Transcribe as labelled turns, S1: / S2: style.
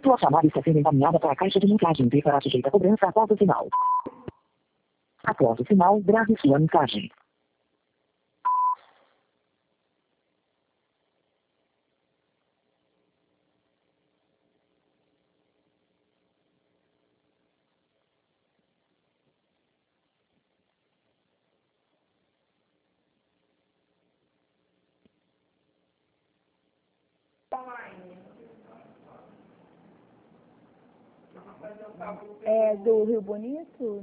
S1: Sua chamada está sendo encaminhada para a caixa de mensagem e será sujeita a cobrança após o sinal. Após o sinal, grave sua mensagem.
S2: É do Rio Bonito?